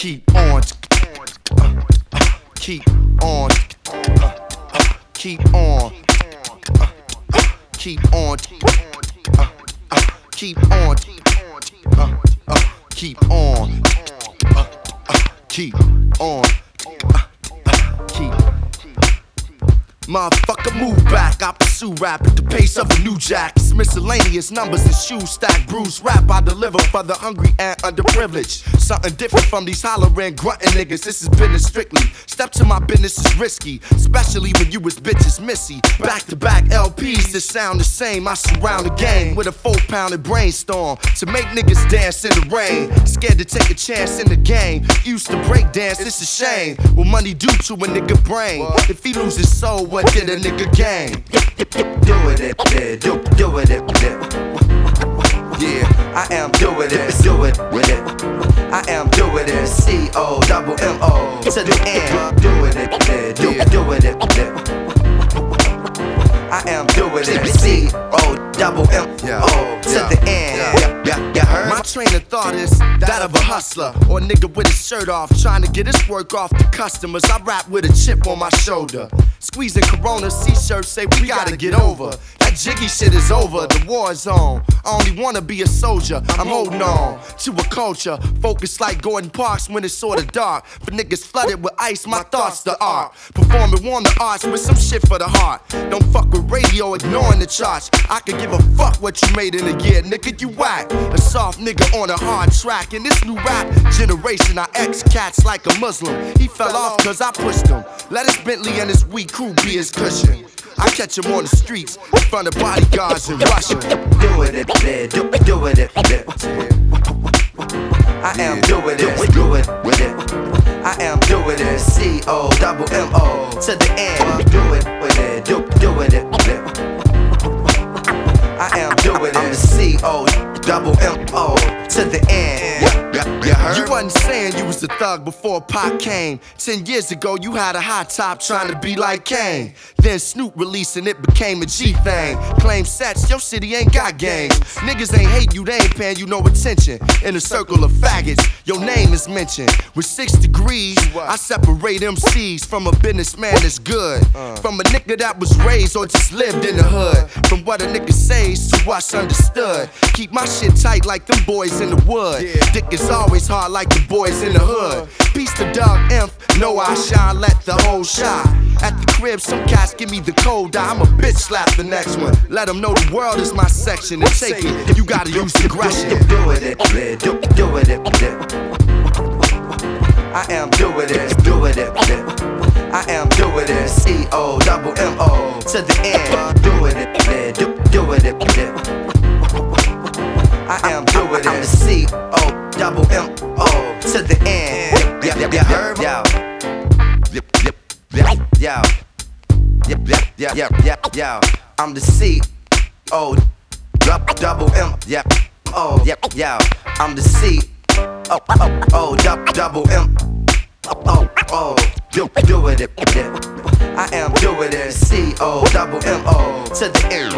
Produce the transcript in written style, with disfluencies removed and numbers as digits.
keep on, keep on, keep on, keep on, keep on, keep on, keep on, keep. Motherfucker, move back. I pursue rap at the pace of a new jack. It's miscellaneous numbers and shoes stack. Bruise rap I deliver for the hungry and underprivileged. Something different from these hollering, grunting niggas. This is business strictly. Step to my business is risky, especially when you was bitches missy. Back to back LPs that sound the same. I surround the game with a 4-pounded brainstorm to make niggas dance in the rain. Scared to take a chance in the game. Used to break dance, it's a shame. What money do to a nigga brain? If he lose his soul, what did a nigga gain? Doing it, yeah, doing it, Yeah, I am doing it, do it with it. I am doing it, C-O-double-M-O to the end. Doing it, yeah, doing it, I am doing it, C-O-double-M-O to the end. You heard? My train of thought is that of a hustler or a nigga with his shirt off, trying to get his work off to customers. I rap with a chip on my shoulder, squeezing Corona C-shirts, say we gotta get over. That jiggy shit is over, the war is on. I only wanna be a soldier, I'm holding on to a culture focused like Gordon Parks when it's sorta dark. For niggas flooded with ice, my thoughts the art. Performing warm the arts with some shit for the heart. Don't fuck with radio, ignoring the charts. I could give a fuck what you made in a year, nigga, you whack. A soft nigga on a hard track. In this new rap generation, I ex-cats like a Muslim. He fell off cause I pushed him. Let his Bentley and his weak crew be his cushion. I catch him on the streets in front of bodyguards in Russia. Doing it, yeah, doing it, I am doing it, do it with it. I am doing it, C-O-double-M-O to the end. Do it with it, doing it. I am doing it, C-O-double-M-O to the end. You heard? You wasn't saying you was a thug before Pac came. 10 years ago, you had a high top trying to be like Kane. Then Snoop released and it became a G thing. Claim sets, your city ain't got games. Niggas ain't hate you, they ain't paying you no attention. In a circle of faggots, your name is mentioned. With 6 degrees, I separate MCs from a businessman that's good. From a nigga that was raised or just lived in the hood. From what a nigga says to what's understood. Keep my shit tight like them boys in the wood. Dick is always hard like the boys in the hood. Peace to Doug Inf, know I shine, let the whole shine. At the crib, some cats give me the cold eye. I'm a bitch slap the next one. Let them know the world is my section. And take it, you gotta use aggression. Doing it, yeah, doing it, I am doing it, doing it, I am doing it, C-O-double-M-O to the end. Doing it, yeah, doing it, I am doing it, C-O-double-M-O to the end. You heard? Yo. Yo. I'm the C-O-double-M. Yeah. Oh. Yo. I'm the C-O-double-M. Oh. Doing it. I am doing it, C-O-double-M-O to the end.